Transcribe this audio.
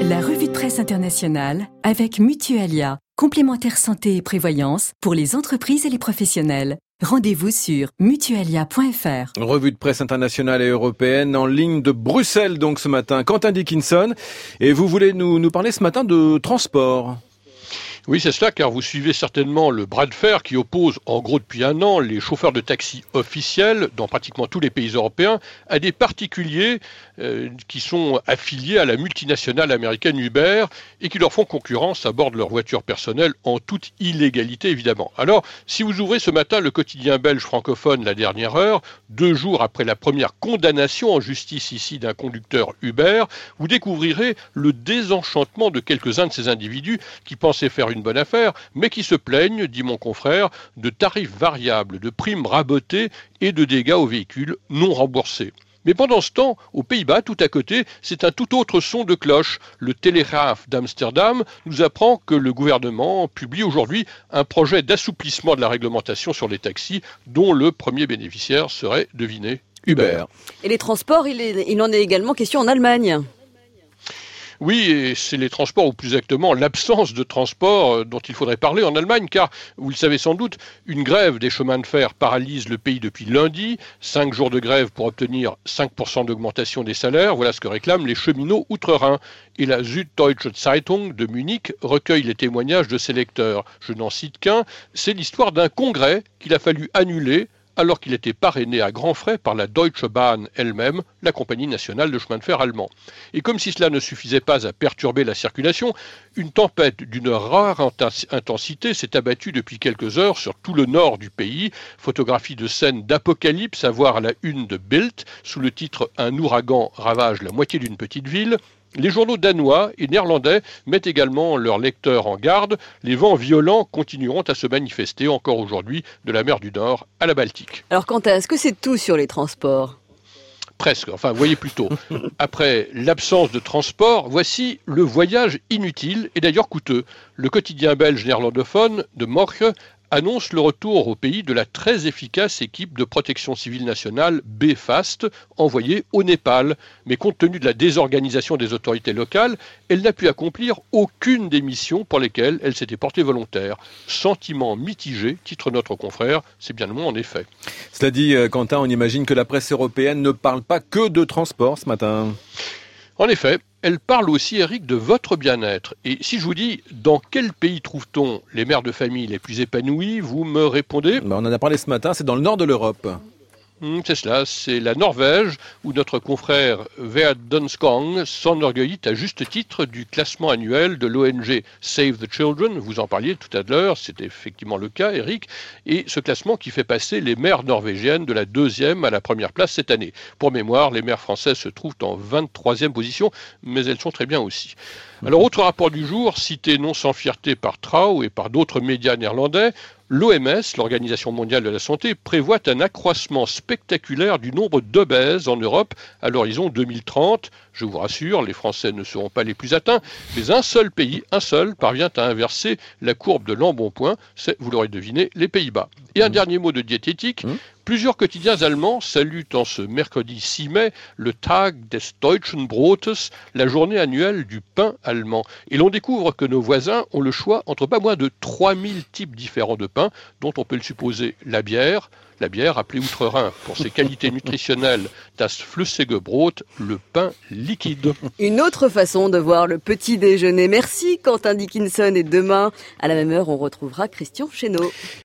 La revue de presse internationale avec Mutualia, complémentaire santé et prévoyance pour les entreprises et les professionnels. Rendez-vous sur mutualia.fr. Revue de presse internationale et européenne en ligne de Bruxelles donc ce matin. Quentin Dickinson, et vous voulez nous parler ce matin de transport. Oui, c'est cela, car vous suivez certainement le bras de fer qui oppose, en gros depuis un an, les chauffeurs de taxi officiels dans pratiquement tous les pays européens à des particuliers qui sont affiliés à la multinationale américaine Uber et qui leur font concurrence à bord de leur voiture personnelle en toute illégalité évidemment. Alors, si vous ouvrez ce matin le quotidien belge francophone La Dernière Heure, 2 jours après la première condamnation en justice ici d'un conducteur Uber, vous découvrirez le désenchantement de quelques-uns de ces individus qui pensaient faire une bonne affaire, mais qui se plaignent, dit mon confrère, de tarifs variables, de primes rabotées et de dégâts aux véhicules non remboursés. Mais pendant ce temps, aux Pays-Bas, tout à côté, c'est un tout autre son de cloche. Le Telegraaf d'Amsterdam nous apprend que le gouvernement publie aujourd'hui un projet d'assouplissement de la réglementation sur les taxis, dont le premier bénéficiaire serait, devinez, Uber. Et les transports, il en est également question en Allemagne. Oui, et c'est les transports, ou plus exactement l'absence de transport dont il faudrait parler en Allemagne, car, vous le savez sans doute, une grève des chemins de fer paralyse le pays depuis lundi. 5 jours de grève pour obtenir 5% d'augmentation des salaires, voilà ce que réclament les cheminots outre-Rhin. Et la Süddeutsche Zeitung de Munich recueille les témoignages de ses lecteurs. Je n'en cite qu'un, c'est l'histoire d'un congrès qu'il a fallu annuler alors qu'il était parrainé à grands frais par la Deutsche Bahn elle-même, la compagnie nationale de chemin de fer allemand. Et comme si cela ne suffisait pas à perturber la circulation, une tempête d'une rare intensité s'est abattue depuis quelques heures sur tout le nord du pays. Photographie de scènes d'apocalypse à voir à la une de Bild, sous le titre « Un ouragan ravage la moitié d'une petite ville ». Les journaux danois et néerlandais mettent également leurs lecteurs en garde. Les vents violents continueront à se manifester encore aujourd'hui de la mer du Nord à la Baltique. Alors Quentin, est-ce que c'est tout sur les transports ? Presque, enfin voyez plutôt. Après l'absence de transport, voici le voyage inutile et d'ailleurs coûteux. Le quotidien belge néerlandophone de Morche annonce le retour au pays de la très efficace équipe de protection civile nationale BFAST envoyée au Népal. Mais compte tenu de la désorganisation des autorités locales, elle n'a pu accomplir aucune des missions pour lesquelles elle s'était portée volontaire. Sentiment mitigé, titre notre confrère, c'est bien le mot en effet. Cela dit, Quentin, on imagine que la presse européenne ne parle pas que de transport ce matin. En effet, elle parle aussi, Eric, de votre bien-être. Et si je vous dis, dans quel pays trouve-t-on les mères de famille les plus épanouies, vous me répondez ? On en a parlé ce matin, c'est dans le nord de l'Europe. C'est cela, c'est la Norvège où notre confrère Vea Dunskong s'enorgueillit à juste titre du classement annuel de l'ONG Save the Children. Vous en parliez tout à l'heure, c'est effectivement le cas, Eric. Et ce classement qui fait passer les mères norvégiennes de la 2e à la 1re place cette année. Pour mémoire, les mères françaises se trouvent en 23e position, mais elles sont très bien aussi. Alors, autre rapport du jour, cité non sans fierté par Trouw et par d'autres médias néerlandais, l'OMS, l'Organisation mondiale de la santé, prévoit un accroissement spectaculaire du nombre d'obèses en Europe à l'horizon 2030. Je vous rassure, les Français ne seront pas les plus atteints, mais un seul pays, parvient à inverser la courbe de l'embonpoint, c'est, vous l'aurez deviné, les Pays-Bas. Et un dernier mot de diététique. Plusieurs quotidiens allemands saluent en ce mercredi 6 mai le Tag des Deutschen Brotes, la journée annuelle du pain allemand. Et l'on découvre que nos voisins ont le choix entre pas moins de 3000 types différents de pain, dont on peut le supposer la bière appelée Outre-Rhin pour ses qualités nutritionnelles, das Flüssige Brot, le pain liquide. Une autre façon de voir le petit déjeuner. Merci Quentin Dickinson, et demain, à la même heure, on retrouvera Christian Chesneau.